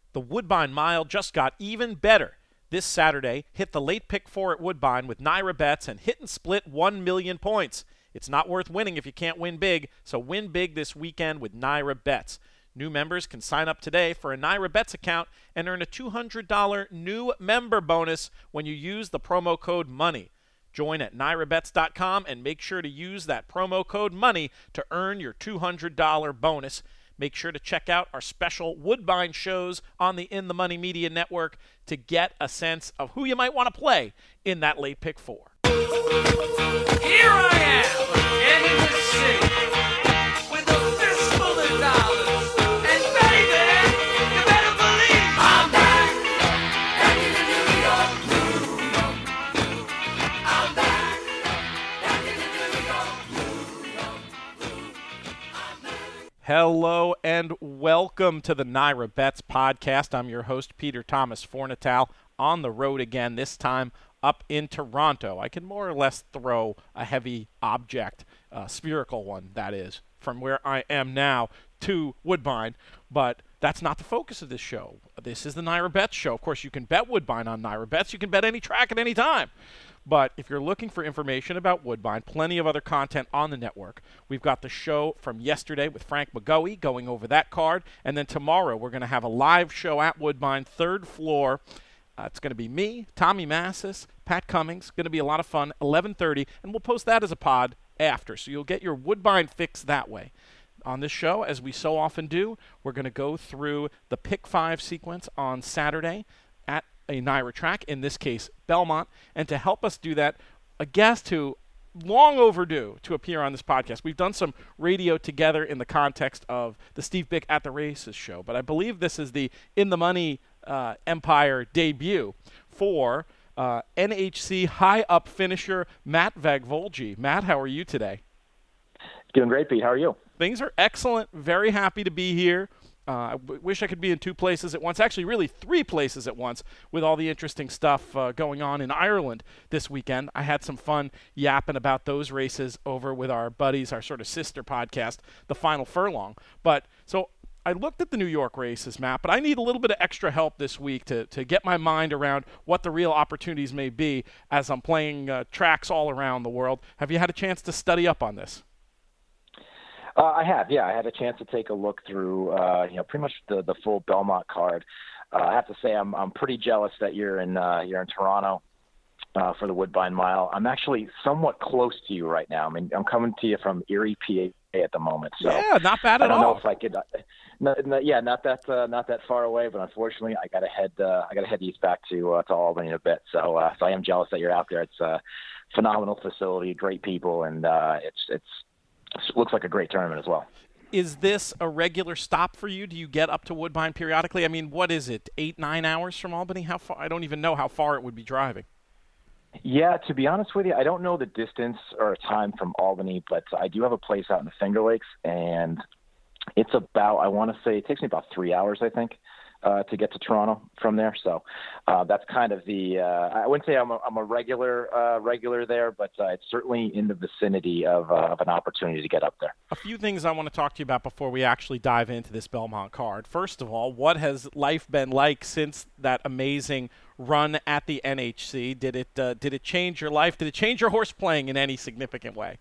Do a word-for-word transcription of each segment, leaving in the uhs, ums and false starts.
The Woodbine Mile just got even better. This Saturday, hit the late pick four at Woodbine with Naira Bets and hit and split one million points. It's not worth winning if you can't win big, so win big this weekend with Naira Bets. New members can sign up today for a Naira Bets account and earn a two hundred dollars new member bonus when you use the promo code MONEY. Join at naira bets dot com and make sure to use that promo code MONEY to earn your two hundred dollars bonus. Make sure to check out our special Woodbine shows on the In the Money Media Network to get a sense of who you might want to play in that late pick four. Here I am, again in the city, with a fistful of dollars, and baby, you better believe I'm back, back in the New York, New York, I'm back, back in the New York, New York, I'm back. Hello and welcome to the Naira Bets podcast. I'm your host, Peter Thomas Fornatal, on the road again, this time up in Toronto. I can more or less throw a heavy object, uh, spherical one, that is, from where I am now to Woodbine, but that's not the focus of this show. This is the Naira Bets show. Of course, you can bet Woodbine on Naira Bets. You can bet any track at any time. But if you're looking for information about Woodbine, plenty of other content on the network. We've got the show from yesterday with Frank McGoey going over that card, and then tomorrow we're going to have a live show at Woodbine, third floor. Uh, it's going to be me, Tommy Massis, Pat Cummings. Going to be a lot of fun, eleven thirty, and we'll post that as a pod after, so you'll get your Woodbine fix that way. On this show, as we so often do, we're going to go through the Pick five sequence on Saturday at a Naira track, in this case, Belmont. And to help us do that, a guest who long overdue to appear on this podcast. We've done some radio together in the context of the Steve Bick at the Races show, but I believe this is the In the Money uh, Empire debut for uh, N H C high-up finisher Matt Vagvolji. Matt, how are you today? Doing great, Pete. How are you? Things are excellent. Very happy to be here. Uh, I w- wish I could be in two places at once. Actually, really three places at once with all the interesting stuff uh, going on in Ireland this weekend. I had some fun yapping about those races over with our buddies, our sort of sister podcast, The Final Furlong. But so I looked at the New York races, Matt, but I need a little bit of extra help this week to, to get my mind around what the real opportunities may be as I'm playing uh, tracks all around the world. Have you had a chance to study up on this? Uh, I have, yeah. I had a chance to take a look through, uh, you know, pretty much the, the full Belmont card. Uh, I have to say, I'm I'm pretty jealous that you're in uh, you're in Toronto uh, for the Woodbine Mile. I'm actually somewhat close to you right now. I mean, I'm coming to you from Erie, P A, at the moment. So yeah, not bad at all. I don't know if I could. Uh, not, not, yeah, not that uh, not that far away, but unfortunately, I got to head uh, I got to head east back to uh, to Albany in a bit. So uh, so I am jealous that you're out there. It's a phenomenal facility, great people, and uh, it's it's. It looks like a great tournament as well. Is this a regular stop for you? Do you get up to Woodbine periodically? I mean, what is it, eight, nine hours from Albany? How far? I don't even know how far it would be driving. Yeah, to be honest with you, I don't know the distance or time from Albany, but I do have a place out in the Finger Lakes, and it's about, I want to say, it takes me about three hours, I think, uh, to get to Toronto from there. So uh, that's kind of the, uh, I wouldn't say I'm a, I'm a regular uh, regular there, but uh, it's certainly in the vicinity of, uh, of an opportunity to get up there. A few things I want to talk to you about before we actually dive into this Belmont card. First of all, what has life been like since that amazing run at the N H C? Did it uh, did it change your life? Did it change your horse playing in any significant way?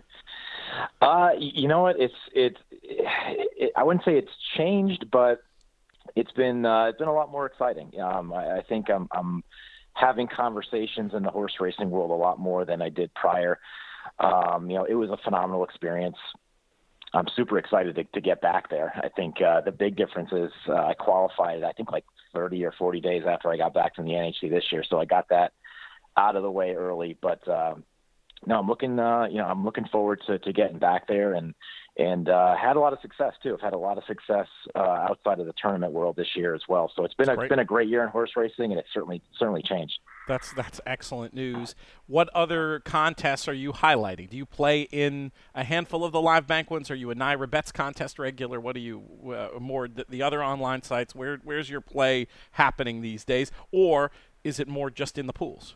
uh, you know what? It's it, it. I wouldn't say it's changed, but it's been uh, it's been a lot more exciting. Um, I, I think I'm, I'm having conversations in the horse racing world a lot more than I did prior. Um, you know, it was a phenomenal experience. I'm super excited to, to get back there. I think uh, the big difference is uh, I qualified, I think, like thirty or forty days after I got back from the N H C this year, so I got that out of the way early. But uh, no, I'm looking, uh, you know, I'm looking forward to, to getting back there, and and uh, had a lot of success too. I've had a lot of success uh, outside of the tournament world this year as well. So it's been a, it's been a great year in horse racing, and it's certainly certainly changed. That's that's excellent news. What other contests are you highlighting? Do you play in a handful of the live bank ones? Are you a Naira Bets contest regular? What are you uh, more the, the other online sites? Where where's your play happening these days, or is it more just in the pools?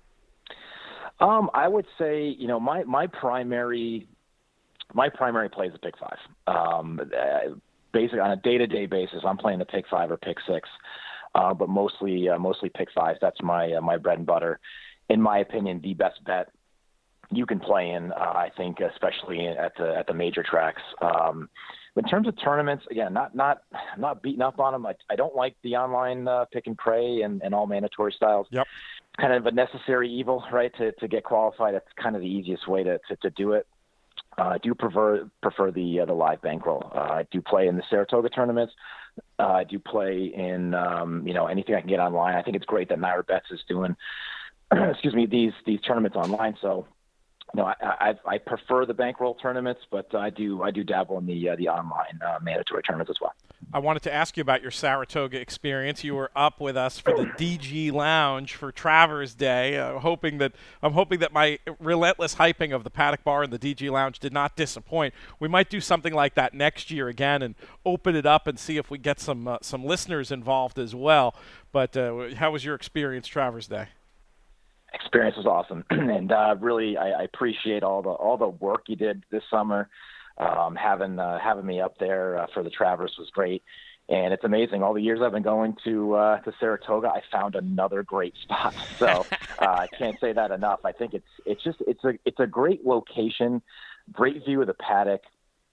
Um, I would say, you know, my my primary my primary play is a pick five. Um, basically on a day-to-day basis, I'm playing the pick five or pick six, uh, but mostly uh, mostly pick five. That's my uh, my bread and butter. In my opinion, the best bet you can play in, uh, I think, especially at the at the major tracks. Um, in terms of tournaments, again, not not not beating up on them. I, I don't like the online uh, pick and pray and, and all mandatory styles. Yep. Kind of a necessary evil, right? To to get qualified, that's kind of the easiest way to to, to do it. Uh, I do prefer prefer the uh, the live bankroll. Uh, I do play in the Saratoga tournaments. Uh, I do play in um, you know anything I can get online. I think it's great that Naira Bets is doing excuse me these these tournaments online. So. No, I, I I prefer the bankroll tournaments, but I do I do dabble in the uh, the online uh, mandatory tournaments as well. I wanted to ask you about your Saratoga experience. You were up with us for the D G Lounge for Travers Day, uh, hoping that I'm hoping that my relentless hyping of the Paddock Bar and the D G Lounge did not disappoint. We might do something like that next year again and open it up and see if we get some uh, some listeners involved as well. But uh, how was your experience Travers Day? Experience was awesome, and uh, really I, I appreciate all the all the work you did this summer. Um, having uh, having me up there uh, for the Travers was great, and it's amazing. All the years I've been going to uh, to Saratoga, I found another great spot. So uh, I can't say that enough. I think it's it's just it's a it's a great location, great view of the paddock.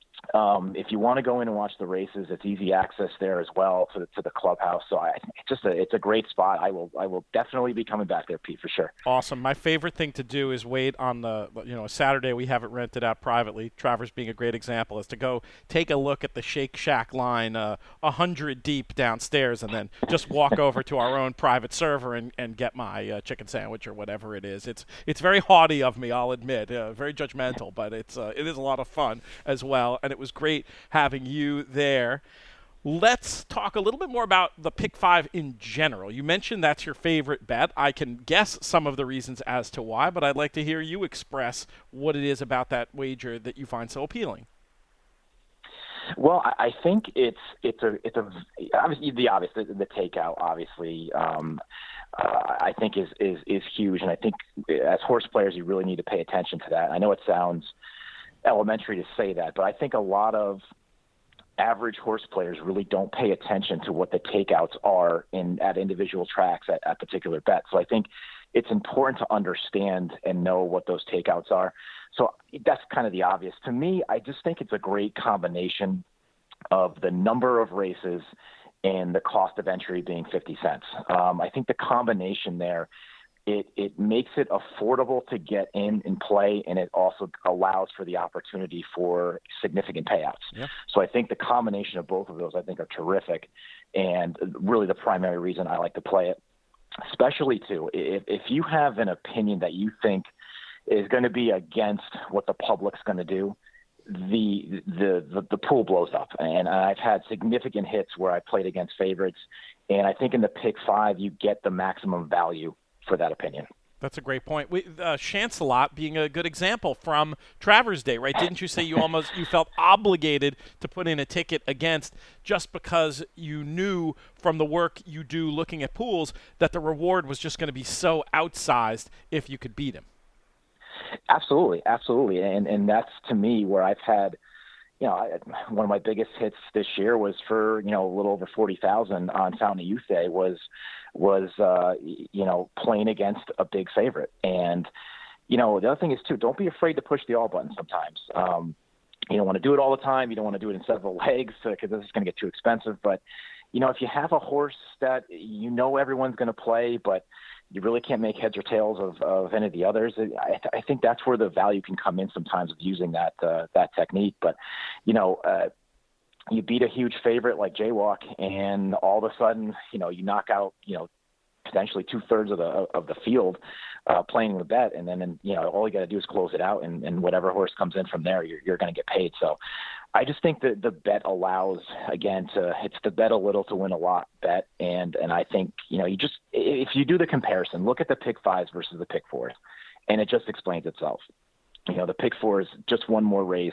Um, if you want to go in and watch the races, it's easy access there as well to the, to the clubhouse. So I, it's just a, it's a great spot. I will, I will definitely be coming back there, Pete, for sure. Awesome. My favorite thing to do is wait on the, you know, Saturday we have it rented out privately. Travers being a great example is to go take a look at the Shake Shack line a uh, hundred deep downstairs and then just walk over to our own private server and, and get my uh, chicken sandwich or whatever it is. It's, it's very haughty of me, I'll admit, uh, very judgmental, but it's, uh, it is a lot of fun as well. And it was great having you there. Let's talk a little bit more about the pick five in general. You mentioned that's your favorite bet. I can guess some of the reasons as to why, but I'd like to hear you express what it is about that wager that you find so appealing. Well, I think it's it's a it's a obviously the obvious the, the takeout obviously um, uh, I think is, is is huge, and I think as horse players you really need to pay attention to that. I know it sounds elementary to say that, but I think a lot of average horse players really don't pay attention to what the takeouts are in at individual tracks at, at particular bets. So I think it's important to understand and know what those takeouts are. So that's kind of the obvious. To me, I just think it's a great combination of the number of races and the cost of entry being fifty cents. Um, I think the combination there, It it makes it affordable to get in and play, and it also allows for the opportunity for significant payouts. Yeah. So I think the combination of both of those, I think, are terrific, and really the primary reason I like to play it. Especially, too, if, if you have an opinion that you think is going to be against what the public's going to do, the, the the the pool blows up. And I've had significant hits where I played against favorites, and I think in the pick five, you get the maximum value for that opinion. That's a great point. We, uh, Chancelot being a good example from Travers Day, right? Didn't you say you almost you felt obligated to put in a ticket against just because you knew from the work you do looking at pools that the reward was just going to be so outsized if you could beat him? Absolutely, absolutely, and and that's to me where I've had, you know, I, one of my biggest hits this year was for you know a little over forty thousand on Fountain of Youth Day was. was, uh, you know, playing against a big favorite. And, you know, the other thing is, too, don't be afraid to push the all button sometimes. Um, you don't want to do it all the time. You don't want to do it in several legs because this is going to get too expensive. But, you know, if you have a horse that you know everyone's going to play, but you really can't make heads or tails of, of any of the others, I, I think that's where the value can come in sometimes of using that uh, that technique. But, you know, uh, you beat a huge favorite like Jaywalk, and all of a sudden, you know, you knock out, you know, potentially two thirds of the of the field uh, playing the bet, and then, and, you know, all you got to do is close it out, and, and whatever horse comes in from there, you're you're going to get paid. So, I just think that the bet allows, again, to it's the bet a little to win a lot bet, and and I think, you know, you just if you do the comparison, look at the pick fives versus the pick fours, and it just explains itself. You know, the pick four is just one more race.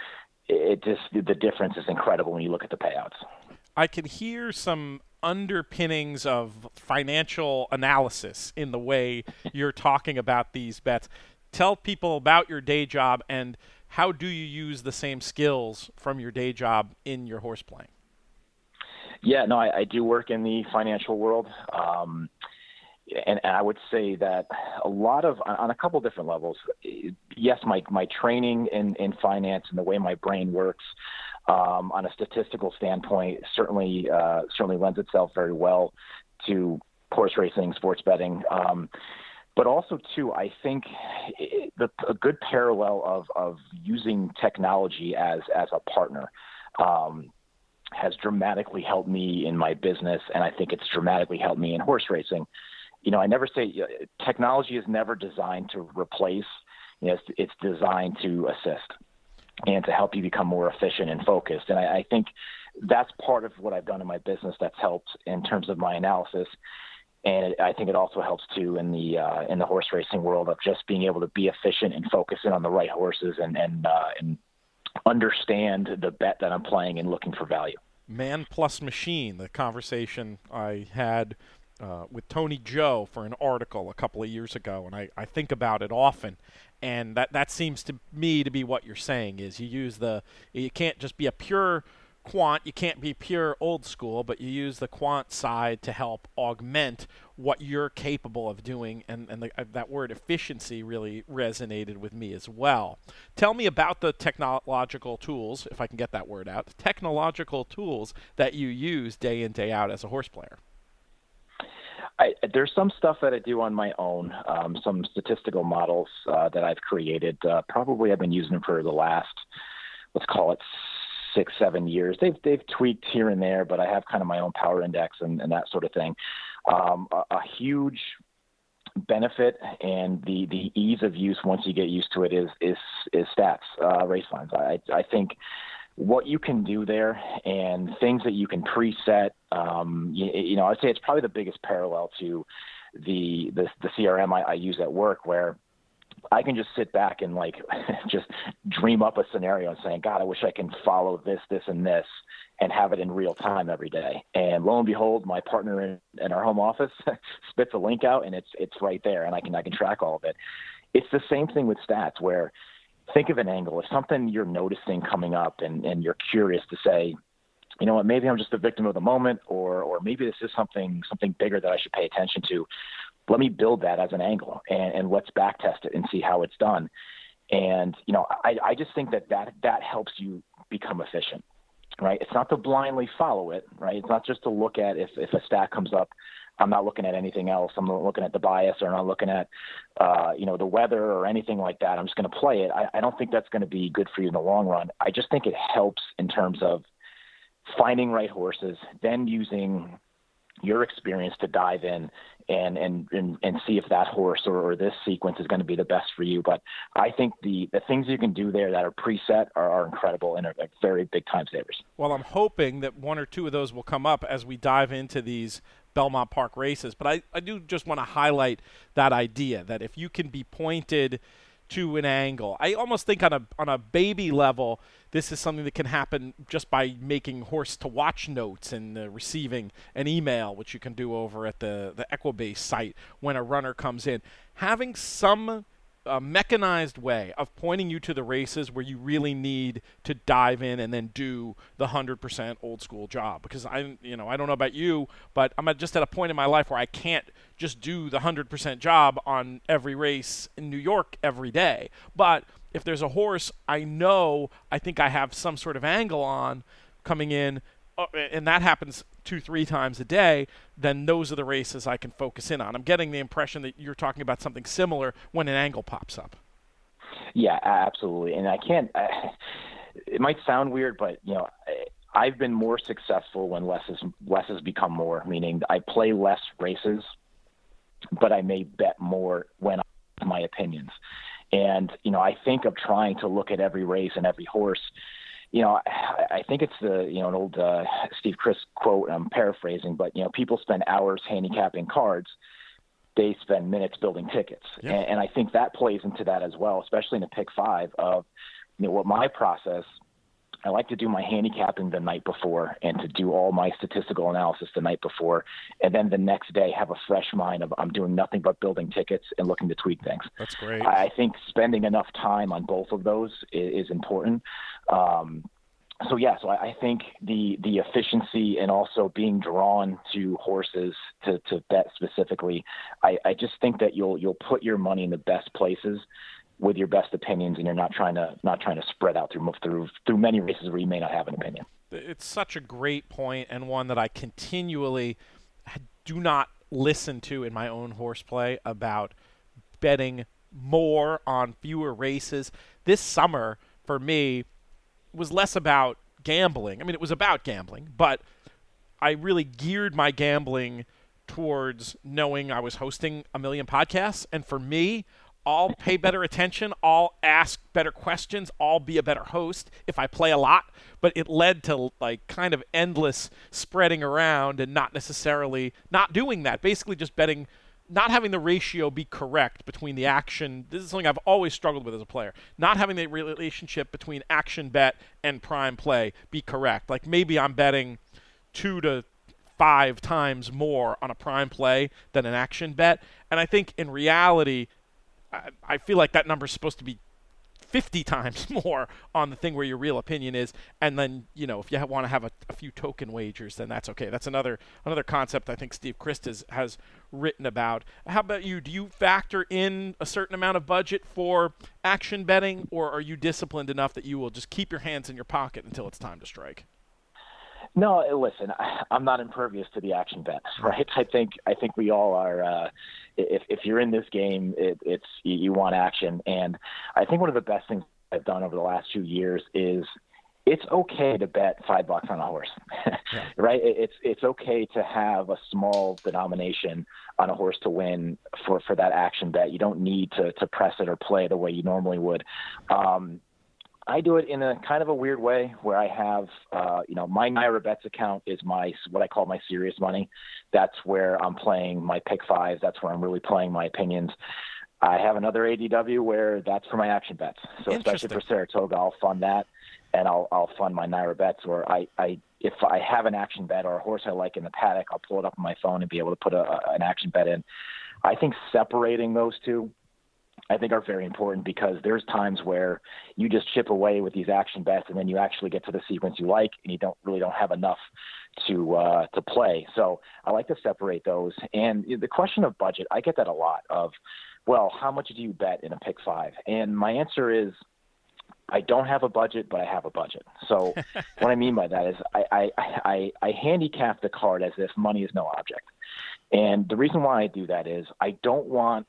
It just the difference is incredible when you look at the payouts. I can hear some underpinnings of financial analysis in the way you're talking about these bets. Tell people about your day job and how do you use the same skills from your day job in your horse playing? Yeah, no, I, I do work in the financial world. Um, and, and I would say that a lot of, on a couple different levels, yes, my, my training in, in finance and the way my brain works um, on a statistical standpoint certainly, uh, certainly lends itself very well to horse racing, sports betting. Um, but also, too, I think it, the, a good parallel of, of using technology as, as a partner um, has dramatically helped me in my business, and I think it's dramatically helped me in horse racing. You know, I never say uh, technology is never designed to replace. You know, it's, it's designed to assist and to help you become more efficient and focused. And I, I think that's part of what I've done in my business that's helped in terms of my analysis. And it, I think it also helps too in the uh, in the horse racing world of just being able to be efficient and focus in on the right horses and and uh, and understand the bet that I'm playing and looking for value. Man plus machine, the conversation I had uh, with Tony Joe for an article a couple of years ago, and I, I think about it often. And that, that seems to me to be what you're saying is you use the, you can't just be a pure quant, you can't be pure old school, but you use the quant side to help augment what you're capable of doing, and, and the, uh, that word efficiency really resonated with me as well. Tell me about the technological tools, if I can get that word out, the technological tools that you use day in, day out as a horse player. I, there's some stuff that I do on my own, um, some statistical models uh, that I've created. Uh, probably I've been using them for the last, let's call it six, seven years. They've they've tweaked here and there, but I have kind of my own power index and, and that sort of thing. Um, a, a huge benefit and the, the ease of use once you get used to it is is is stats, uh, race lines. I I think what you can do there and things that you can preset. Um, you, you know, I'd say it's probably the biggest parallel to the the, the C R M I, I use at work, where I can just sit back and like just dream up a scenario and saying, God, I wish I can follow this, this, and this and have it in real time every day. And lo and behold, my partner in, in our home office spits a link out and it's, it's right there and I can, I can track all of it. It's the same thing with stats where think of an angle. If something you're noticing coming up and, and you're curious to say, you know what, maybe I'm just a victim of the moment, or, or maybe this is something, something bigger that I should pay attention to. Let me build that as an angle and, and let's back test it and see how it's done. And, you know, I, I just think that, that that helps you become efficient, right? It's not to blindly follow it, right? It's not just to look at if, if a stat comes up, I'm not looking at anything else. I'm not looking at the bias or I'm not looking at, uh, you know, the weather or anything like that. I'm just going to play it. I, I don't think that's going to be good for you in the long run. I just think it helps in terms of finding right horses, then using your experience to dive in and, and, and, and see if that horse or, or this sequence is going to be the best for you. But I think the, the things you can do there that are preset are, are incredible and are like very big time savers. Well, I'm hoping that one or two of those will come up as we dive into these Belmont Park races. But I, I do just want to highlight that idea that if you can be pointed to an angle, I almost think on a on a baby level, this is something that can happen just by making horse to watch notes and uh, receiving an email, which you can do over at the, the Equibase site when a runner comes in. Having some uh, mechanized way of pointing you to the races where you really need to dive in and then do the one hundred percent old school job. Because I, you know, I don't know about you, but I'm at just at a point in my life where I can't just do the one hundred percent job on every race in New York every day. But if there's a horse I know I think I have some sort of angle on coming in, uh, and that happens two, three times a day, then those are the races I can focus in on. I'm getting the impression that you're talking about something similar when an angle pops up. Yeah, absolutely. And I can't, I, it might sound weird, but, you know, I've been more successful when less is, less has become more, meaning I play less races, but I may bet more when I have my opinions. And, you know, I think of trying to look at every race and every horse. You know, I, I think it's the, you know, an old uh, Steve Chris quote, I'm paraphrasing, but, you know, people spend hours handicapping cards. They spend minutes building tickets. Yep. And, and I think that plays into that as well, especially in the pick five of, you know, what my process I like to do my handicapping the night before and to do all my statistical analysis the night before. And then the next day have a fresh mind of I'm doing nothing but building tickets and looking to tweak things. That's great. I think spending enough time on both of those is, is important. Um, so, yeah, so I, I think the the efficiency and also being drawn to horses to, to bet specifically, I, I just think that you'll you'll put your money in the best places with your best opinions, and you're not trying to not trying to spread out through through through many races where you may not have an opinion. It's such a great point, and one that I continually do not listen to in my own horseplay about betting more on fewer races. This summer, for me, was less about gambling. I mean, it was about gambling, but I really geared my gambling towards knowing I was hosting a million podcasts, and for me, I'll pay better attention, I'll ask better questions, I'll be a better host if I play a lot. But it led to like kind of endless spreading around and not necessarily not doing that. Basically just betting, not having the ratio be correct between the action. This is something I've always struggled with as a player. Not having the relationship between action bet and prime play be correct. Like maybe I'm betting two to five times more on a prime play than an action bet. And I think in reality, I feel like that number is supposed to be fifty times more on the thing where your real opinion is. And then, you know, if you want to have a, a few token wagers, then that's okay. That's another another concept I think Steve Christ has, has written about. How about you? Do you factor in a certain amount of budget for action betting, or are you disciplined enough that you will just keep your hands in your pocket until it's time to strike? No, listen, I'm not impervious to the action bets, right? I think I think we all are. Uh, if if you're in this game, it, it's you want action, and I think one of the best things I've done over the last few years is it's okay to bet five bucks on a horse, yeah. right? It's it's okay to have a small denomination on a horse to win for, for that action bet. You don't need to to press it or play the way you normally would. Um, I do it in a kind of a weird way where I have, uh, you know, my Naira Bets account is my, what I call my serious money. That's where I'm playing my pick fives. That's where I'm really playing my opinions. I have another A D W where that's for my action bets. So especially for Saratoga, I'll fund that and I'll, I'll fund my Naira Bets, or I, I, if I have an action bet or a horse I like in the paddock, I'll pull it up on my phone and be able to put a, a, an action bet in. I think separating those two, I think are very important, because there's times where you just chip away with these action bets and then you actually get to the sequence you like and you don't really don't have enough to uh, to play. So I like to separate those. And the question of budget, I get that a lot of, well, how much do you bet in a pick five? And my answer is, I don't have a budget, but I have a budget. So what I mean by that is I, I, I, I handicap the card as if money is no object. And the reason why I do that is I don't want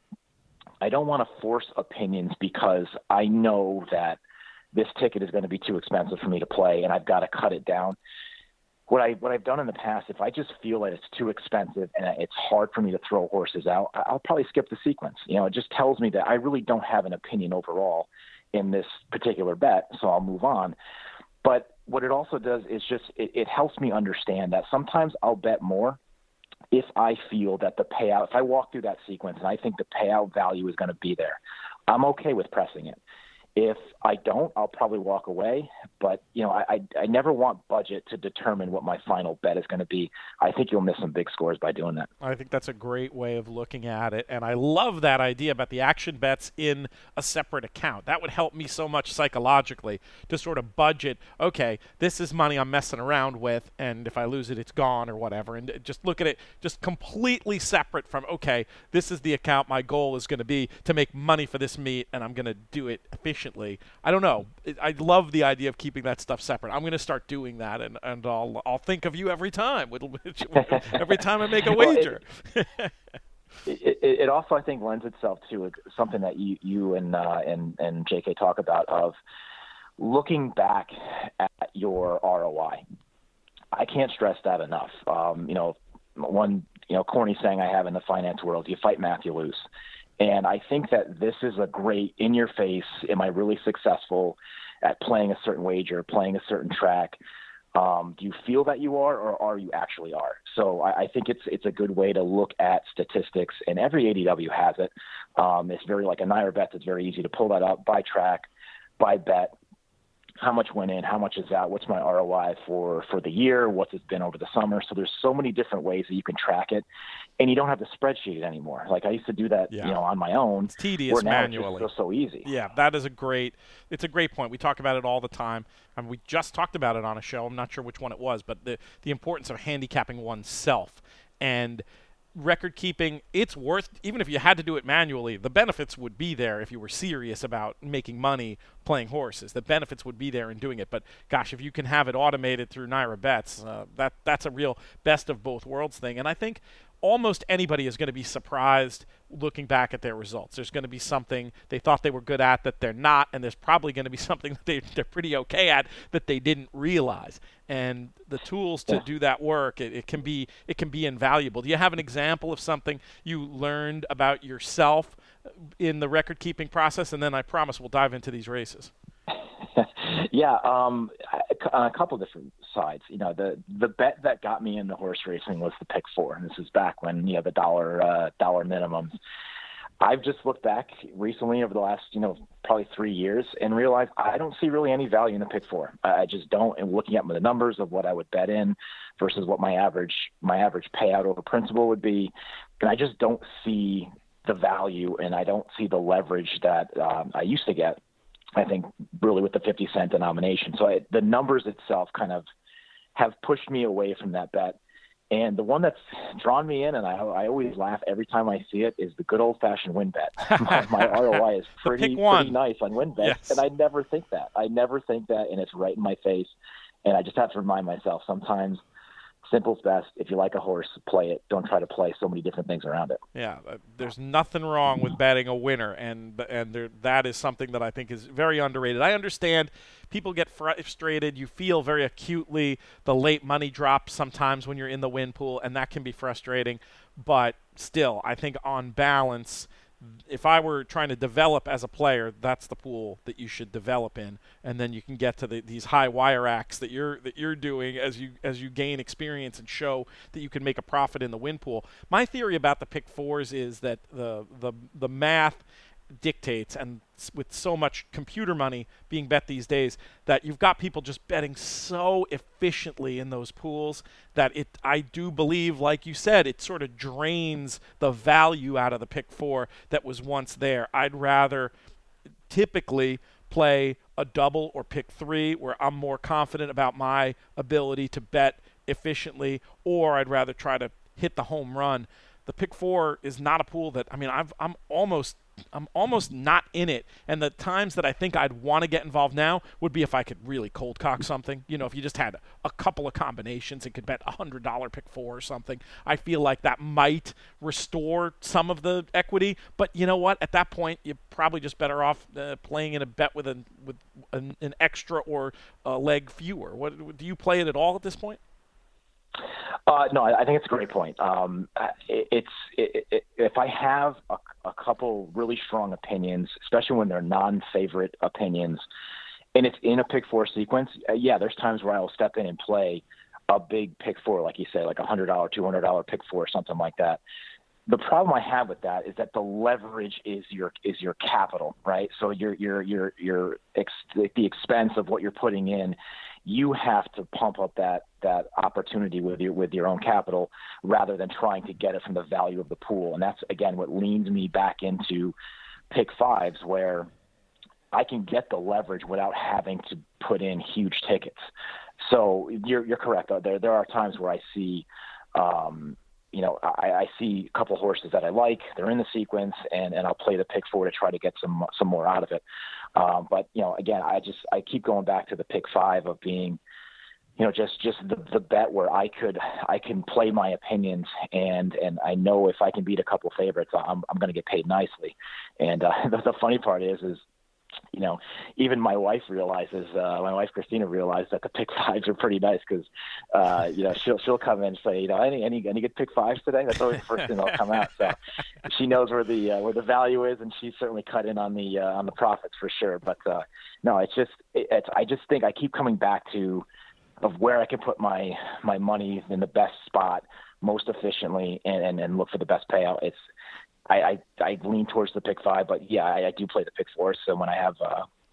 I don't want to force opinions, because I know that this ticket is going to be too expensive for me to play and I've got to cut it down. What I, what I've done in the past, if I just feel that it's too expensive and it's hard for me to throw horses out, I'll probably skip the sequence. You know, it just tells me that I really don't have an opinion overall in this particular bet, so I'll move on. But what it also does is just, it, it helps me understand that sometimes I'll bet more if I feel that the payout, if I walk through that sequence and I think the payout value is going to be there, I'm okay with pressing it. If I don't, I'll probably walk away. But, you know, I, I, I never want budget to determine what my final bet is going to be. I think you'll miss some big scores by doing that. I think that's a great way of looking at it. And I love that idea about the action bets in a separate account. That would help me so much psychologically to sort of budget, okay, this is money I'm messing around with, and if I lose it, it's gone or whatever. And just look at it just completely separate from, okay, this is the account my goal is going to be to make money for this meet, and I'm going to do it efficiently. I don't know. I love the idea of keeping that stuff separate. I'm going to start doing that, and, and I'll I'll think of you every time. Every time I make a wager. Well, it, it, it also, I think, lends itself to something that you you and uh, and and J K talk about, of looking back at your R O I. I can't stress that enough. Um, you know, one you know corny saying I have in the finance world: you fight math, you lose. And I think that this is a great in-your-face, am I really successful at playing a certain wager, playing a certain track? Um, do you feel that you are, or are you actually are? So I, I think it's it's a good way to look at statistics, and every A D W has it. Um, it's very like a Naira Bet. It's very easy to pull that up by track, by bet. how much went in, how much is out, what's my R O I for, for the year, what's it been over the summer. So there's so many different ways that you can track it, and you don't have to spreadsheet it anymore. Like I used to do that, Yeah. you know, on my own. It's tedious where now manually. It just feels so easy. Yeah, that is a great, it's a great point. We talk about it all the time. I mean, we just talked about it on a show. I'm not sure which one it was, but the, the importance of handicapping oneself. And record keeping, it's worth, even if you had to do it manually, the benefits would be there if you were serious about making money playing horses. The benefits would be there in doing it. But gosh, if you can have it automated through Naira Bets, uh, that that's a real best of both worlds thing. And I think almost anybody is going to be surprised looking back at their results. There's going to be something they thought they were good at that they're not, and there's probably going to be something that they, they're pretty okay at that they didn't realize. And the tools to Yeah. do that work, it, it can be it can be invaluable. Do you have an example of something you learned about yourself in the record-keeping process? And then I promise we'll dive into these races. yeah, um, on a couple different sides. You know, the the bet that got me into horse racing was the pick four, and this is back when you know the dollar uh, dollar minimums. I've just looked back recently over the last you know probably three years and realized I don't see really any value in the pick four. I just don't. And looking at the numbers of what I would bet in versus what my average my average payout over principal would be, and I just don't see the value, and I don't see the leverage that um, I used to get. I think really with the fifty cent denomination. So I, the numbers itself kind of have pushed me away from that bet. And the one that's drawn me in, and I, I always laugh every time I see it, is the good old fashioned win bet. my, my R O I is pretty, pretty nice on win bets. Yes. And I never think that. I never think that. And it's right in my face. And I just have to remind myself sometimes, simple's best. If you like a horse, play it. Don't try to play so many different things around it. Yeah, uh, there's nothing wrong with betting a winner, and and there, that is something that I think is very underrated. I understand people get frustrated. You feel very acutely the late money drop sometimes when you're in the win pool, and that can be frustrating. But still, I think on balance, if I were trying to develop as a player, that's the pool that you should develop in, and then you can get to the, these high wire acts that you're that you're doing as you as you gain experience and show that you can make a profit in the win pool. My theory about the pick fours is that the the the math dictates, and with so much computer money being bet these days, that you've got people just betting so efficiently in those pools that it I do believe, like you said, it sort of drains the value out of the pick four that was once there. I'd rather typically play a double or pick three where I'm more confident about my ability to bet efficiently, or I'd rather try to hit the home run. The pick four is not a pool that, I mean, I've, I'm almost I'm almost not in it, and the times that I think I'd want to get involved now would be if I could really cold cock something. You know, if you just had a couple of combinations and could bet a hundred dollar pick four or something, I feel like that might restore some of the equity. But you know what? At that point, you're probably just better off uh, playing in a bet with an with an, an extra or a leg fewer. What do you play it at all at this point? Uh, no, I think it's a great point. Um, it, it's it, it, if I have a, a couple really strong opinions, especially when they're non-favorite opinions, and it's in a pick four sequence, uh, yeah, there's times where I will step in and play a big pick four, like you say, like a hundred dollar, two hundred dollar pick four, something like that. The problem I have with that is that the leverage is your is your capital, right? So your your your your ex, the expense of what you're putting in. You have to pump up that that opportunity with your with your own capital rather than trying to get it from the value of the pool. And that's, again, what leans me back into pick fives, where I can get the leverage without having to put in huge tickets. So you're you're correct. There there are times where I see, um, you know, I, I see a couple horses that I like. They're in the sequence, and, and I'll play the pick four to try to get some some more out of it. Um, but, you know, again, I just I keep going back to the pick five of being, you know, just just the, the bet where I could I can play my opinions, and and I know if I can beat a couple favorites, I'm I'm going to get paid nicely. And uh, the, the funny part is is. You know, even my wife realizes, uh, my wife Christina realized that the pick fives are pretty nice because, uh, you know, she'll she'll come in and say, you know, any any any good pick fives today? That's always the first thing that'll come out. So she knows where the uh, where the value is, and she's certainly cut in on the uh, on the profits for sure. But uh, no, it's just it, it's I just think I keep coming back to of where I can put my my money in the best spot most efficiently and and, and look for the best payout. It's I, I, I lean towards the pick five, but yeah, I, I do play the pick four. So when I have, uh,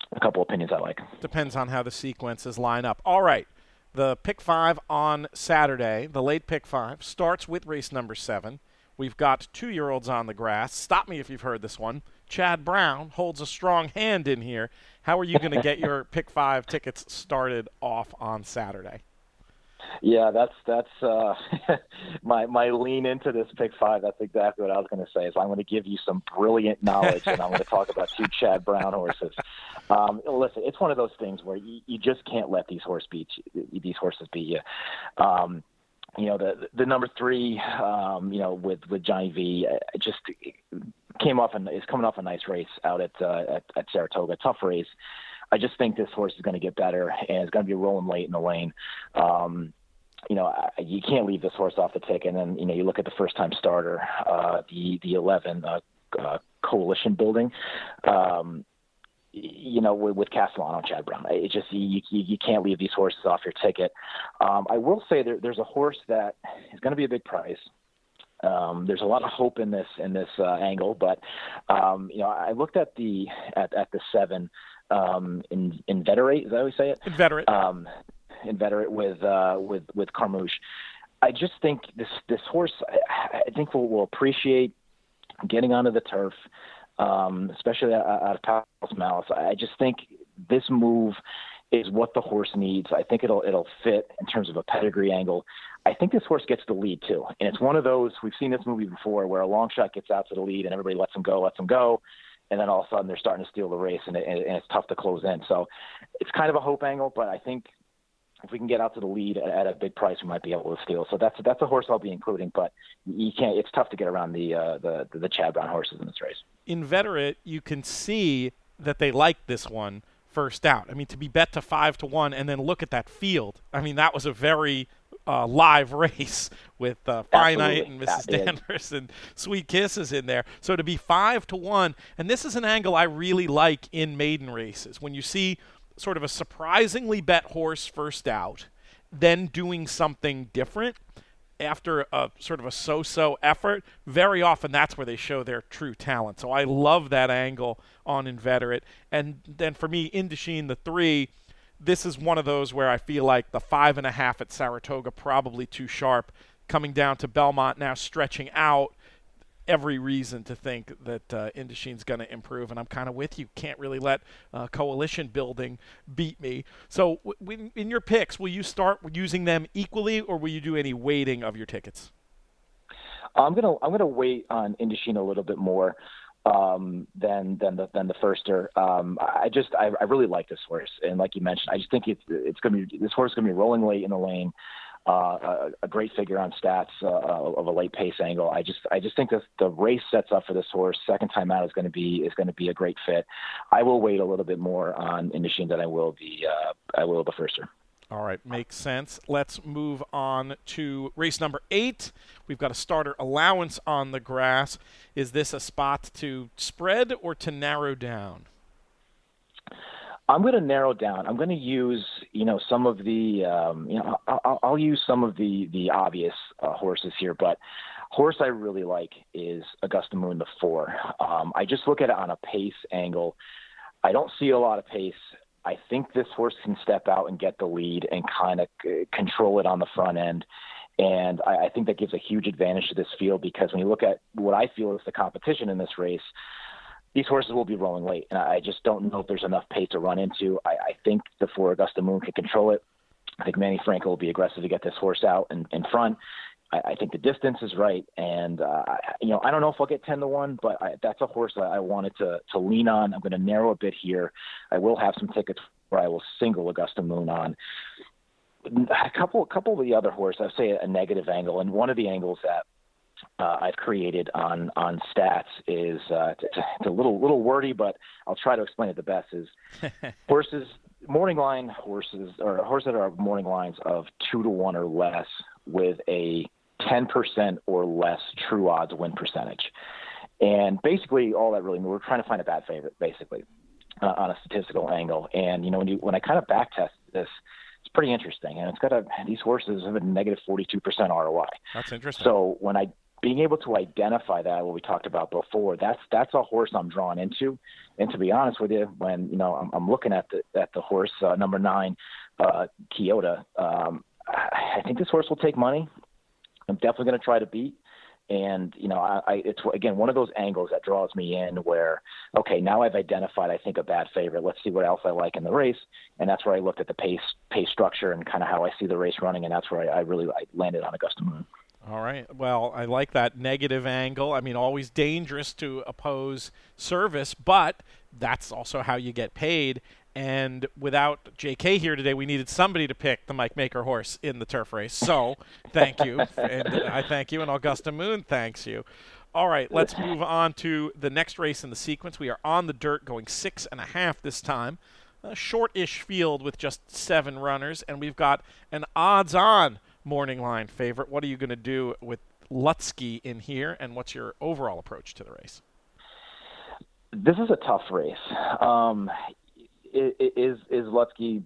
a couple opinions I like. Depends on how the sequences line up. All right. The pick five on Saturday, the late pick five, starts with race number seven. We've got two-year-olds on the grass. Stop me if you've heard this one. Chad Brown holds a strong hand in here. How are you going to get your pick five tickets started off on Saturday? Yeah, that's that's uh, my my lean into this pick five. That's exactly what I was going to say. Is I'm going to give you some brilliant knowledge, and I'm going to talk about two Chad Brown horses. Um, listen, it's one of those things where you, you just can't let these horse beat you, these horses beat you. Um, you know, the the number three, um, you know, with with Johnny V, it just came off and is coming off a nice race out at uh, at, at Saratoga, tough race. I just think this horse is going to get better, and it's going to be rolling late in the lane. Um, you know, you can't leave this horse off the ticket. And then, you know, you look at the first-time starter, uh, the the eleven uh, uh, Coalition Building. Um, you know, with, with Castellano and Chad Brown, it just you, you you can't leave these horses off your ticket. Um, I will say there, there's a horse that is going to be a big price. Um, there's a lot of hope in this in this uh, angle, but um, you know, I looked at the at, at the seven. Um, in Inveterate, is that how we say it? Inveterate. Um, Inveterate with uh, with with Carmouche. I just think this this horse, I, I think will will appreciate getting onto the turf, um, especially out, out of Pal's Malice. I just think this move is what the horse needs. I think it'll it'll fit in terms of a pedigree angle. I think this horse gets the lead too, and it's one of those we've seen this movie before where a long shot gets out to the lead and everybody lets him go, lets him go. And then all of a sudden they're starting to steal the race, and, it, and it's tough to close in. So it's kind of a hope angle, but I think if we can get out to the lead at, at a big price, we might be able to steal. So that's that's a horse I'll be including, but you can't. It's tough to get around the uh, the the Chad Brown horses in this race. Inveterate, you can see that they like this one first out. I mean, to be bet to five to one, and then look at that field. I mean, that was a very Uh, live race with uh, Finite and Missus Yeah, Danvers and Sweet Kisses in there. So to be five to one, and this is an angle I really like in maiden races. When you see sort of a surprisingly bet horse first out, then doing something different after a sort of a so-so effort, very often that's where they show their true talent. So I love that angle on Inveterate. And then for me, Indasheen, the three, this is one of those where I feel like the five and a half at Saratoga probably too sharp. Coming down to Belmont now, stretching out, every reason to think that uh, Indasheen's going to improve, and I'm kind of with you. Can't really let uh, Coalition Building beat me. So w- w- in your picks, will you start using them equally, or will you do any weighting of your tickets? I'm gonna I'm gonna wait on Indasheen a little bit more um than than the than the firster. um I just I, I really like this horse, and like you mentioned, I just think it's it's gonna be this horse is gonna be rolling late in the lane, uh a, a great figure on stats uh, of a late pace angle. I just I just think that the race sets up for this horse. Second time out is going to be is going to be a great fit. I will wait a little bit more on Indasheen than I will the uh I will the firster. All right, makes sense. Let's move on to race number eight. We've got a starter allowance on the grass. Is this a spot to spread or to narrow down? I'm going to narrow down. I'm going to use, you know, some of the, um, you know, I'll, I'll use some of the the obvious uh, horses here, but horse I really like is Augusta Moon, the four. Um, I just look at it on a pace angle. I don't see a lot of pace. I think this horse can step out and get the lead and kind of c- control it on the front end. And I, I think that gives a huge advantage to this field, because when you look at what I feel is the competition in this race, these horses will be rolling late. And I just don't know if there's enough pace to run into. I, I think the four Augusta Moon can control it. I think Manny Franco will be aggressive to get this horse out in, in front. I, I think the distance is right. And, uh, you know, I don't know if I'll get ten to one, but I, that's a horse that I wanted to, to lean on. I'm going to narrow a bit here. I will have some tickets where I will single Augusta Moon on. A couple, a couple of the other horses, I'd say a negative angle. And one of the angles that uh, I've created on, on stats is uh, it's, it's a little, little wordy, but I'll try to explain it the best, is horses, morning line horses, or horses that are morning lines of two to one or less with a ten percent or less true odds win percentage. And basically all that really means, we're trying to find a bad favorite, basically, uh, on a statistical angle. And, you know, when you, when I kind of back test this, it's pretty interesting. And it's got a, these horses have a negative forty-two percent R O I. That's interesting. So when I, being able to identify that, what we talked about before, that's that's a horse I'm drawn into. And to be honest with you, when you know I'm, I'm looking at the at the horse uh, number nine, uh, Kyoto, um, I, I think this horse will take money. I'm definitely going to try to beat. And, you know, I, I, it's, again, one of those angles that draws me in where, okay, now I've identified, I think, a bad favorite. Let's see what else I like in the race. And that's where I looked at the pace pace structure and kind of how I see the race running. And that's where I, I really I landed on Augusta Moon. All right. Well, I like that negative angle. I mean, always dangerous to oppose service, but that's also how you get paid. And without J K here today, we needed somebody to pick the Mike Maker horse in the turf race. So thank you. And I thank you, and Augusta Moon thanks you. All right, let's move on to the next race in the sequence. We are on the dirt, going six and a half this time. A short-ish field with just seven runners, and we've got an odds-on morning line favorite. What are you going to do with Lutsky in here, and what's your overall approach to the race? This is a tough race. Um, Is is Lutsky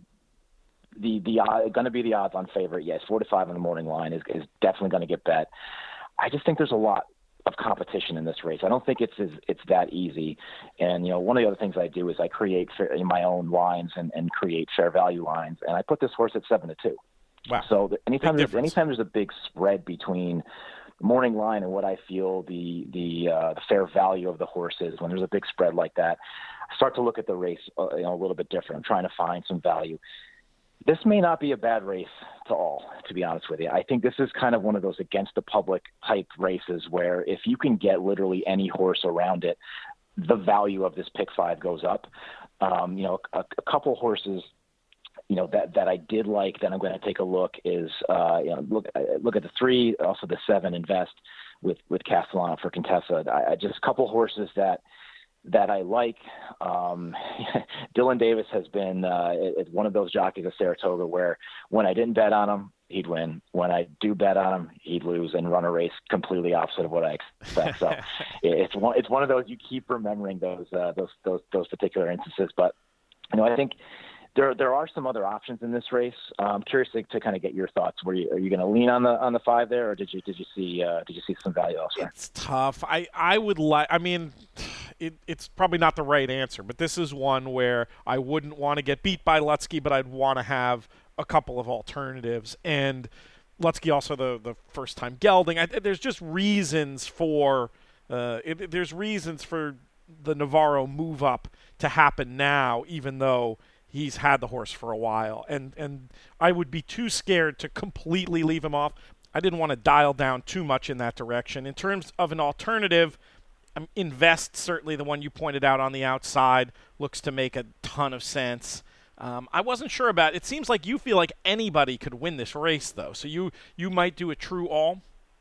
the the uh, going to be the odds-on favorite? Yes, four to five on the morning line is is definitely going to get bet. I just think there's a lot of competition in this race. I don't think it's it's, it's that easy. And you know, one of the other things I do is I create fair, my own lines and, and create fair value lines, and I put this horse at seven to two. Wow! So the, anytime Big there's anytime there's a big spread between morning line and what I feel the the, uh, the fair value of the horse is, when there's a big spread like that, I start to look at the race uh, you know, a little bit different. I'm trying to find some value. This may not be a bad race to all, to be honest with you. I think this is kind of one of those against the public type races where if you can get literally any horse around it, the value of this pick five goes up. Um, you know, a, a couple horses you know, that, that I did like, that I'm going to take a look is, uh, you know, look, look at the three, also the seven Invest with, with Castellano for Contessa. I, I just a couple horses that, that I like. Um, Dylan Davis has been, uh, it's one of those jockeys at Saratoga where when I didn't bet on him, he'd win. When I do bet on him, he'd lose and run a race completely opposite of what I expect. So it's one, it's one of those, you keep remembering those, uh, those, those, those particular instances. But, you know, I think, There, there are some other options in this race. I'm curious to, to kind of get your thoughts. Were you, are you going to lean on the on the five there, or did you did you see uh, did you see some value elsewhere? It's tough. I, I would like. I mean, it, it's probably not the right answer, but this is one where I wouldn't want to get beat by Lutsky, but I'd want to have a couple of alternatives. And Lutsky also the the first time gelding. I, there's just reasons for uh, it, there's reasons for the Navarro move up to happen now, even though he's had the horse for a while, and and I would be too scared to completely leave him off. I didn't want to dial down too much in that direction. In terms of an alternative, um, Invest, certainly the one you pointed out on the outside, looks to make a ton of sense. Um, I wasn't sure about it. It seems like you feel like anybody could win this race, though, so you, you might do a true all?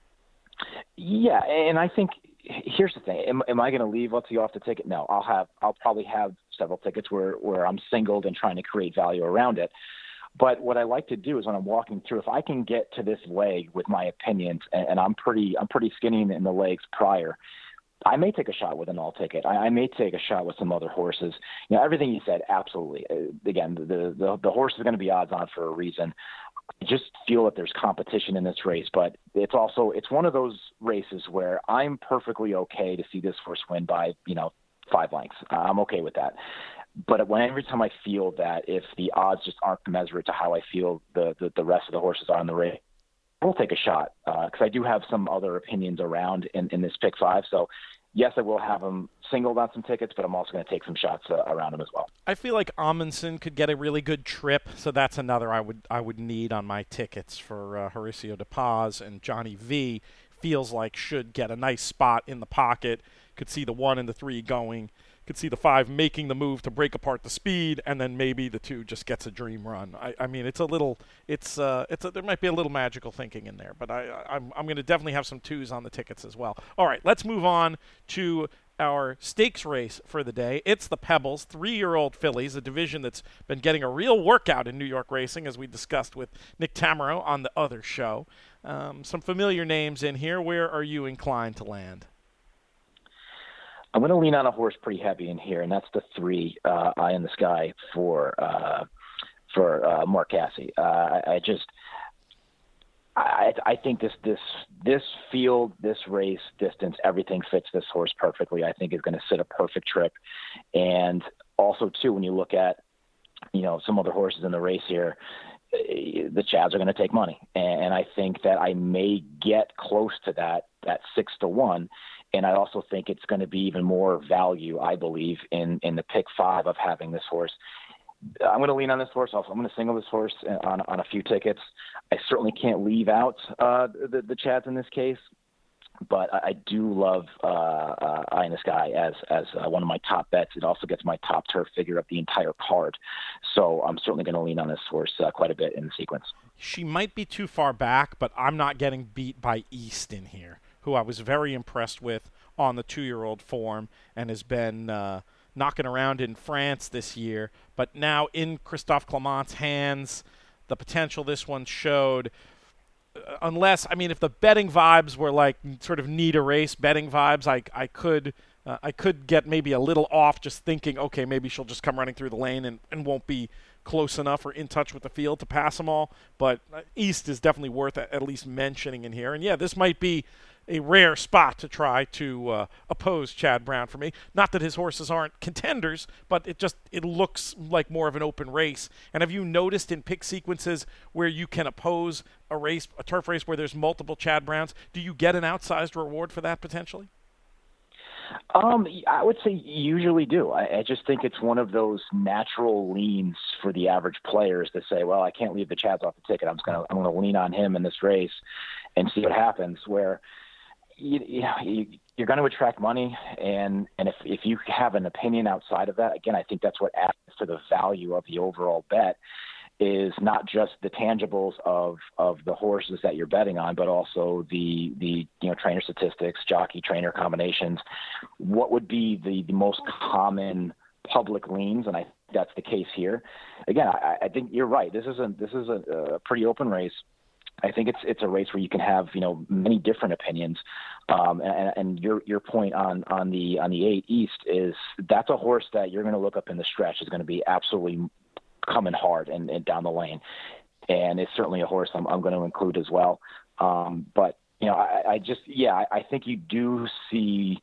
Yeah, and I think here's the thing. Am, am I going to leave Lutsky off the ticket? No, I'll have. I'll probably have several tickets where, where I'm singled and trying to create value around it. But what I like to do is when I'm walking through, if I can get to this leg with my opinions, and, and I'm pretty, I'm pretty skinny in the legs prior, I may take a shot with an all ticket. I, I may take a shot with some other horses. You know, everything you said, absolutely. Uh, again, the, the the horse is going to be odds on for a reason. I just feel that there's competition in this race, but it's also, it's one of those races where I'm perfectly okay to see this horse win by, you know, five lengths. I'm okay with that. But when every time I feel that if the odds just aren't commensurate to how I feel the, the, the rest of the horses are in the race, I'll take a shot because uh, I do have some other opinions around in, in this pick five. So yes, I will have them singled on some tickets, but I'm also going to take some shots uh, around them as well. I feel like Amundsen could get a really good trip, so that's another I would I would need on my tickets for uh, Horacio De Paz, and Johnny V feels like should get a nice spot in the pocket. Could see the one and the three going. Could see the five making the move to break apart the speed, and then maybe the two just gets a dream run. I, I mean, it's a little, it's, uh, it's a, there might be a little magical thinking in there, but I, I'm, I'm going to definitely have some twos on the tickets as well. All right, let's move on to our stakes race for the day. It's the Pebbles, three-year-old fillies, a division that's been getting a real workout in New York racing, as we discussed with Nick Tamero on the other show. Um, some familiar names in here. Where are you inclined to land? I'm going to lean on a horse pretty heavy in here, and that's the three, uh, Eye in the Sky for uh, for uh, Mark Casse. Uh, I, I just I, I think this this this field, this race, distance, everything fits this horse perfectly. I think is going to sit a perfect trip. And also, too, when you look at, you know, some other horses in the race here, the Chads are going to take money. And I think that I may get close to that, that six to one. And I also think it's going to be even more value, I believe, in, in the pick five of having this horse. I'm going to lean on this horse. Also, I'm going to single this horse on, on a few tickets. I certainly can't leave out uh, the, the Chads in this case, but I, I do love uh, uh, Eye in the Sky as as uh, one of my top bets. It also gets my top turf figure of the entire card. So I'm certainly going to lean on this horse uh, quite a bit in the sequence. She might be too far back, but I'm not getting beat by East in here, who I was very impressed with on the two-year-old form and has been uh, – knocking around in France this year, but now in Christophe Clement's hands, the potential this one showed, uh, unless, I mean, if the betting vibes were like sort of need a race betting vibes, I, I could uh, I could get maybe a little off just thinking, okay, maybe she'll just come running through the lane and, and won't be close enough or in touch with the field to pass them all, but uh, East is definitely worth at least mentioning in here, and yeah, this might be a rare spot to try to uh, oppose Chad Brown for me. Not that his horses aren't contenders, but it just it looks like more of an open race. And have you noticed in pick sequences where you can oppose a race, a turf race where there's multiple Chad Browns, do you get an outsized reward for that potentially? Um, I would say usually do. I, I just think it's one of those natural leans for the average players to say, well, I can't leave the Chads off the ticket. I'm just gonna I'm gonna lean on him in this race and see what happens. Where You, you, you're going to attract money, and, and if, if you have an opinion outside of that, again, I think that's what adds to the value of the overall bet, is not just the tangibles of, of the horses that you're betting on, but also the, the you know trainer statistics, jockey trainer combinations. What would be the, the most common public leans, and I think that's the case here. Again, I, I think you're right. This is a this is a, a pretty open race. I think it's it's a race where you can have you know many different opinions, um, and, and your your point on on the on the eight East is that's a horse that you're going to look up in the stretch is going to be absolutely coming hard and, and down the lane, and it's certainly a horse I'm I'm going to include as well. Um, but you know I, I just yeah I, I think you do see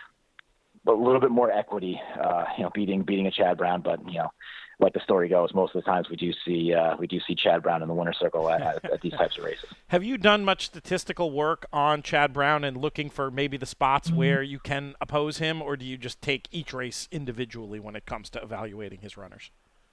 a little bit more equity, uh, you know, beating beating a Chad Brown, but you know. Like the story goes, most of the times we do see uh, we do see Chad Brown in the winner's circle at, at, at these types of races. Have you done much statistical work on Chad Brown and looking for maybe the spots mm-hmm. where you can oppose him, or do you just take each race individually when it comes to evaluating his runners?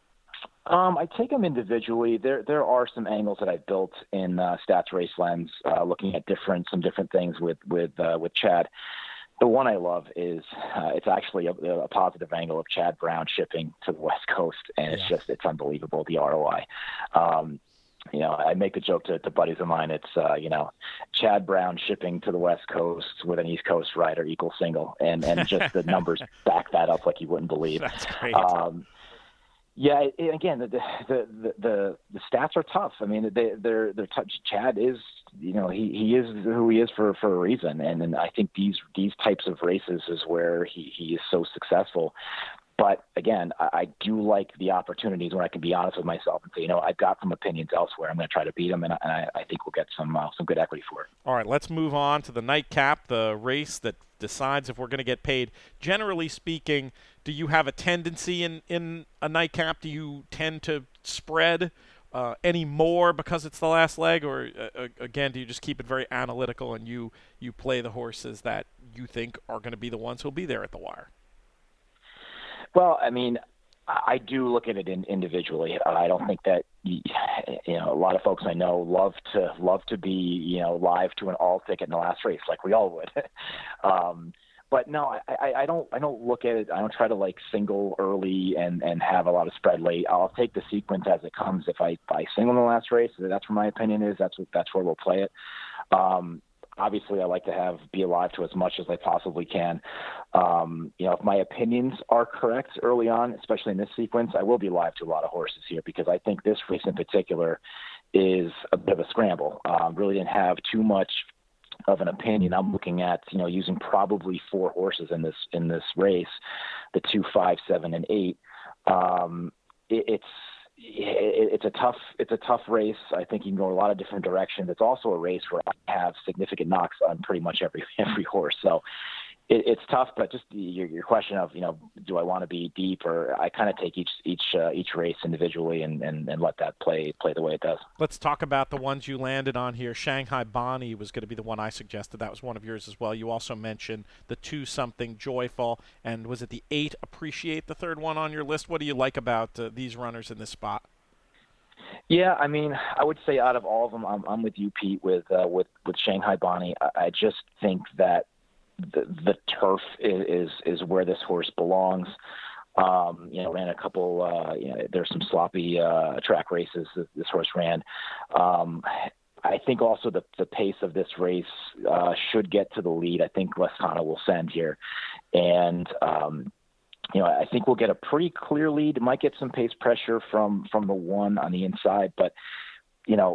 Um, I take them individually. There there are some angles that I've built in uh, Stats Race Lens, uh, looking at different some different things with with uh, with Chad. The one I love is uh, it's actually a, a positive angle of Chad Brown shipping to the West Coast, and it's yeah. just it's unbelievable, the R O I. Um, you know, I make the joke to, to buddies of mine. It's uh, you know, Chad Brown shipping to the West Coast with an East Coast rider equals single, and and just the numbers back that up like you wouldn't believe. That's great. Um, Yeah, it, again, the, the the the the stats are tough. I mean, they they're they're tough. Chad is, you know, he, he is who he is for, for a reason, and and I think these these types of races is where he, he is so successful. But again, I, I do like the opportunities where I can be honest with myself and say, you know, I've got some opinions elsewhere. I'm going to try to beat them, and I, and I, I think we'll get some uh, some good equity for it. All right, let's move on to the nightcap, the race that decides if we're going to get paid. Generally speaking, do you have a tendency in, in a nightcap? Do you tend to spread uh, any more because it's the last leg, or uh, again, do you just keep it very analytical and you you play the horses that you think are going to be the ones who'll be there at the wire? Well, I mean, I do look at it in, individually. Uh, I don't think that, you know, a lot of folks I know love to love to be, you know, live to an all ticket in the last race, like we all would. um, but no, I, I, I don't. I don't look at it. I don't try to like single early and, and have a lot of spread late. I'll take the sequence as it comes. If I if I single in the last race, that's where my opinion is. That's what, that's where we'll play it. Um, Obviously, I like to have be alive to as much as I possibly can. Um, you know, if my opinions are correct early on, especially in this sequence, I will be live to a lot of horses here because I think this race in particular is a bit of a scramble. Um, really didn't have too much of an opinion. I'm looking at, you know, using probably four horses in this in this race, the two, five, seven, and eight. Um, it, it's it, it's a tough it's a tough race. I think you can go a lot of different directions. It's also a race where I have significant knocks on pretty much every every horse. So it, it's tough. But just your, your question of, you know, do I want to be deep, or I kind of take each each uh, each race individually and, and, and let that play play the way it does. Let's talk about the ones you landed on here. Shanghai Bonnie was going to be the one I suggested. That was one of yours as well. You also mentioned the two something Joyful, and was it the eight Appreciate, the third one on your list? What do you like about uh, these runners in this spot? Yeah, I mean, I would say out of all of them, I'm, I'm with you, Pete, with uh, with with Shanghai Bonnie. I, I just think that the, the turf is, is is where this horse belongs. Um, you know, ran a couple. Uh, you know, there's some sloppy uh, track races that this horse ran. Um, I think also the the pace of this race uh, should get to the lead. I think Lestana will send here, and um, you know, I think we'll get a pretty clear lead. Might get some pace pressure from from the one on the inside, but you know,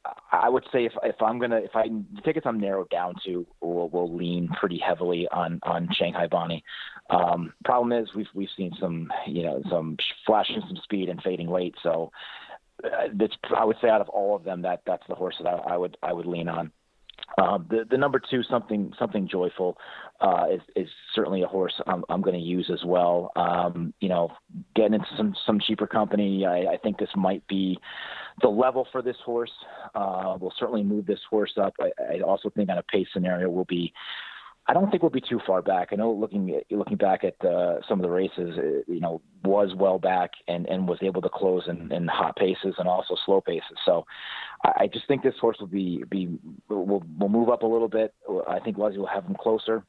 I would say if if I'm gonna if I the tickets I'm narrowed down to will will lean pretty heavily on on Shanghai Bonnie. Um, problem is we've we've seen some you know some flashing some speed and fading late, so uh, that's I would say out of all of them that that's the horse that I, I would I would lean on. Um, the the number two something something Joyful uh, is is certainly a horse I'm I'm going to use as well. Um, you know, getting into some some cheaper company, I, I think this might be the level for this horse. Uh, we'll certainly move this horse up. I, I also think on a pace scenario will be. I don't think we'll be too far back. I know looking at, looking back at uh, some of the races, uh, you know, was well back and, and was able to close in, in hot paces and also slow paces. So I, I just think this horse will be be will will move up a little bit. I think Leslie will have him closer,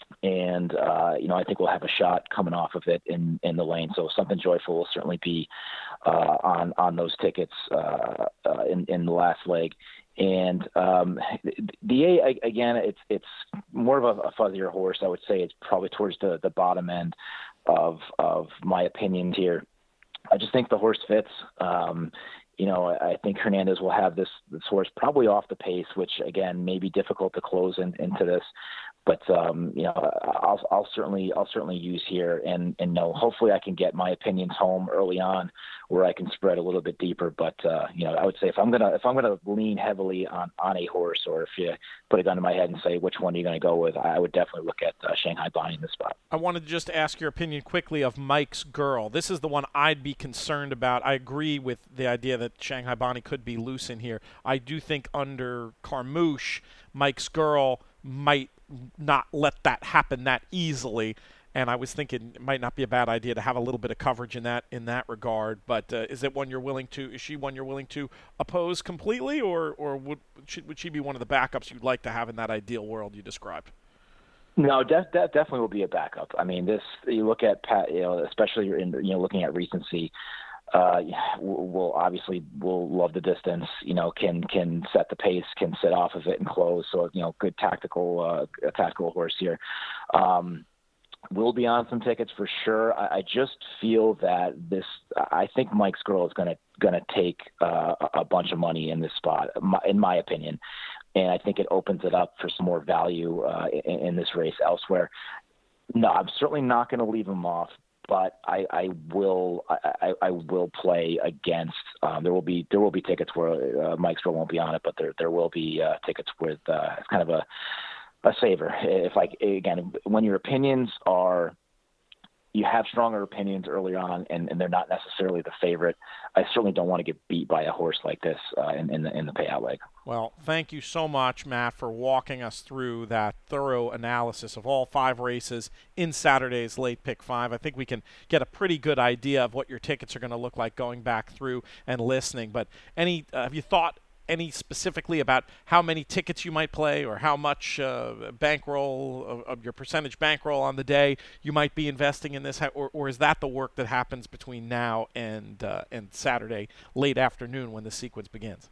and uh, you know, I think we'll have a shot coming off of it in, in the lane. So something Joyful will certainly be uh, on on those tickets uh, uh, in in the last leg. And um, the A, again, it's it's more of a, a fuzzier horse. I would say it's probably towards the, the bottom end of of my opinions here. I just think the horse fits. Um, you know, I think Hernandez will have this this horse probably off the pace, which again may be difficult to close in, into this. But um, you know, I'll, I'll certainly I'll certainly use here, and and know hopefully I can get my opinions home early on, where I can spread a little bit deeper. But uh, you know, I would say if I'm gonna if I'm gonna lean heavily on, on a horse, or if you put a gun to my head and say which one are you going to go with, I would definitely look at uh, Shanghai Bonnie in this spot. I wanted to just ask your opinion quickly of Mike's Girl. This is the one I'd be concerned about. I agree with the idea that Shanghai Bonnie could be loose in here. I do think under Carmouche, Mike's Girl might not let that happen that easily, and I was thinking it might not be a bad idea to have a little bit of coverage in that in that regard. But uh, is it one you're willing to? Is she one you're willing to oppose completely, or or would she, would she be one of the backups you'd like to have in that ideal world you described? No, that that definitely will be a backup. I mean, this you look at Pat, you know, especially in you know looking at recency. Uh, will obviously will love the distance, you know, can, can set the pace, can sit off of it and close. So, you know, good tactical, uh, a tactical horse here. Um, will be on some tickets for sure. I, I just feel that this, I think Mike's Girl is going to, going to take uh, a bunch of money in this spot, in my opinion. And I think it opens it up for some more value uh, in, in this race elsewhere. No, I'm certainly not going to leave him off. But I, I will I, I will play against. Um, there will be there will be tickets where uh, Mike's Girl won't be on it, but there there will be uh, tickets with uh, it's kind of a a saver. If like again, when your opinions are, you have stronger opinions early on, and, and they're not necessarily the favorite. I certainly don't want to get beat by a horse like this uh, in, in the in the payout leg. Well, thank you so much, Matt, for walking us through that thorough analysis of all five races in Saturday's Late Pick Five. I think we can get a pretty good idea of what your tickets are going to look like going back through and listening. But any uh, have you thought any specifically about how many tickets you might play, or how much uh, bankroll of, of your percentage bankroll on the day you might be investing in this, or, or is that the work that happens between now and uh, and Saturday late afternoon when the sequence begins?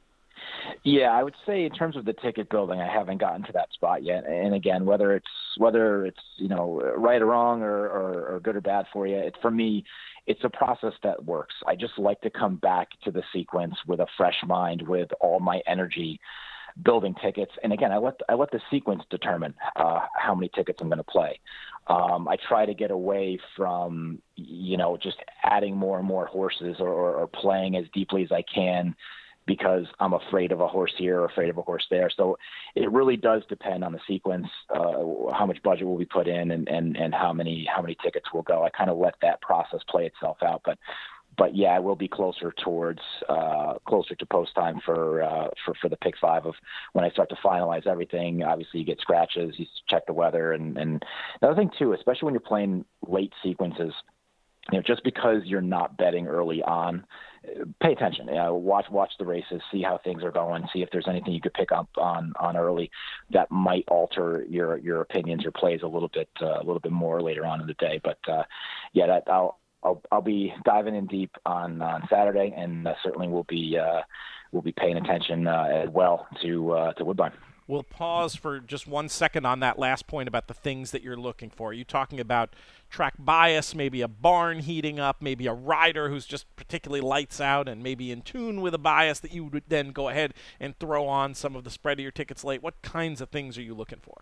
Yeah, I would say in terms of the ticket building, I haven't gotten to that spot yet. And again, whether it's whether it's you know right or wrong or, or, or good or bad for you, it, for me, it's a process that works. I just like to come back to the sequence with a fresh mind, with all my energy, building tickets. And again, I let I let the sequence determine uh, how many tickets I'm going to play. Um, I try to get away from, you know, just adding more and more horses or, or, or playing as deeply as I can because I'm afraid of a horse here or afraid of a horse there. So it really does depend on the sequence, uh, how much budget will be put in and, and, and how many how many tickets will go. I kind of let that process play itself out. But But yeah, I will be closer towards uh, closer to post time for, uh, for for the pick five of when I start to finalize everything. Obviously, you get scratches, you check the weather, and, and another thing too, especially when you're playing late sequences. You know, just because you're not betting early on, pay attention. You know, watch watch the races, see how things are going, see if there's anything you could pick up on on early that might alter your your opinions, your plays a little bit uh, a little bit more later on in the day. But uh, yeah, that I'll. I'll, I'll be diving in deep on, on Saturday, and uh, certainly we'll be uh, we'll be paying attention uh, as well to uh, to Woodbine. We'll pause for just one second on that last point about the things that you're looking for. Are you talking about track bias, maybe a barn heating up, maybe a rider who's just particularly lights out and maybe in tune with a bias that you would then go ahead and throw on some of the spread of your tickets late? What kinds of things are you looking for?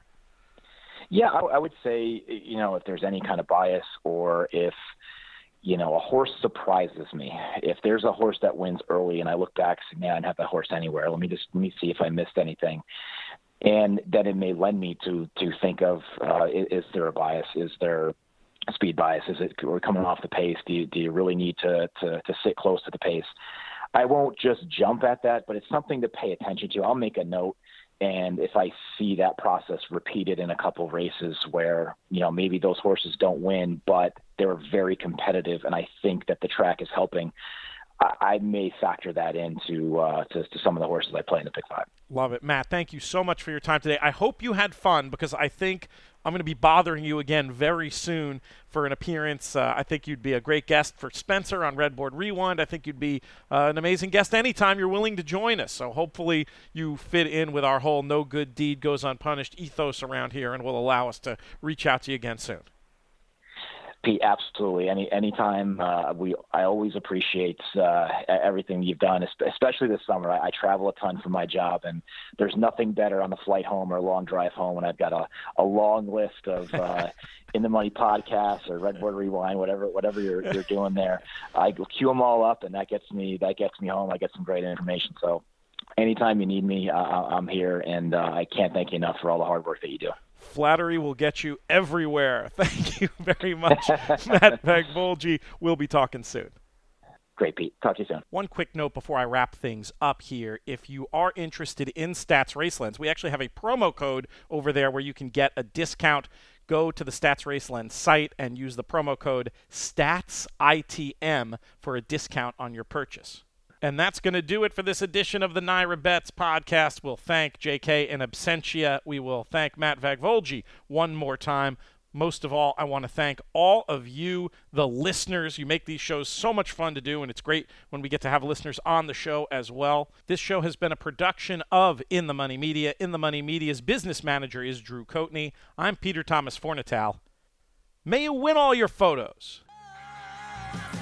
Yeah, I, I would say, you know, if there's any kind of bias or if you know, a horse surprises me. If there's a horse that wins early and I look back and say, man, I didn't have that horse anywhere. Let me just let me see if I missed anything. And then it may lend me to to think of, uh, is, is there a bias? Is there a speed bias? Is it we're coming off the pace? Do you, do you really need to, to, to sit close to the pace? I won't just jump at that, but it's something to pay attention to. I'll make a note. And if I see that process repeated in a couple of races where, you know, maybe those horses don't win, but they're very competitive, and I think that the track is helping, I, I may factor that into uh, to, to some of the horses I play in the pick five. Love it. Matt, thank you so much for your time today. I hope you had fun because I think I'm going to be bothering you again very soon for an appearance. Uh, I think you'd be a great guest for Spencer on Redboard Rewind. I think you'd be uh, an amazing guest anytime you're willing to join us. So hopefully you fit in with our whole no good deed goes unpunished ethos around here and will allow us to reach out to you again soon. Pete, absolutely. Any anytime uh, we, I always appreciate uh, everything you've done, especially this summer. I, I travel a ton for my job, and there's nothing better on the flight home or a long drive home when I've got a, a long list of uh, In the Money podcasts or Redboard Rewind, whatever whatever you're you're doing there. I queue them all up, and that gets me that gets me home. I get some great information. So anytime you need me, uh, I'm here, and uh, I can't thank you enough for all the hard work that you do. Flattery will get you everywhere. Thank you very much, Matt Vagvolgi. We'll be talking soon. Great, Pete. Talk to you soon. One quick note before I wrap things up here. If you are interested in Stats Racelens, we actually have a promo code over there where you can get a discount. Go to the Stats Racelens site and use the promo code STATSITM for a discount on your purchase. And that's going to do it for this edition of the Naira Bets podcast. We'll thank J K in absentia. We will thank Matt Vagvolgi one more time. Most of all, I want to thank all of you, the listeners. You make these shows so much fun to do, and it's great when we get to have listeners on the show as well. This show has been a production of In the Money Media. In the Money Media's business manager is Drew Coatney. I'm Peter Thomas Fornatal. May you win all your photos.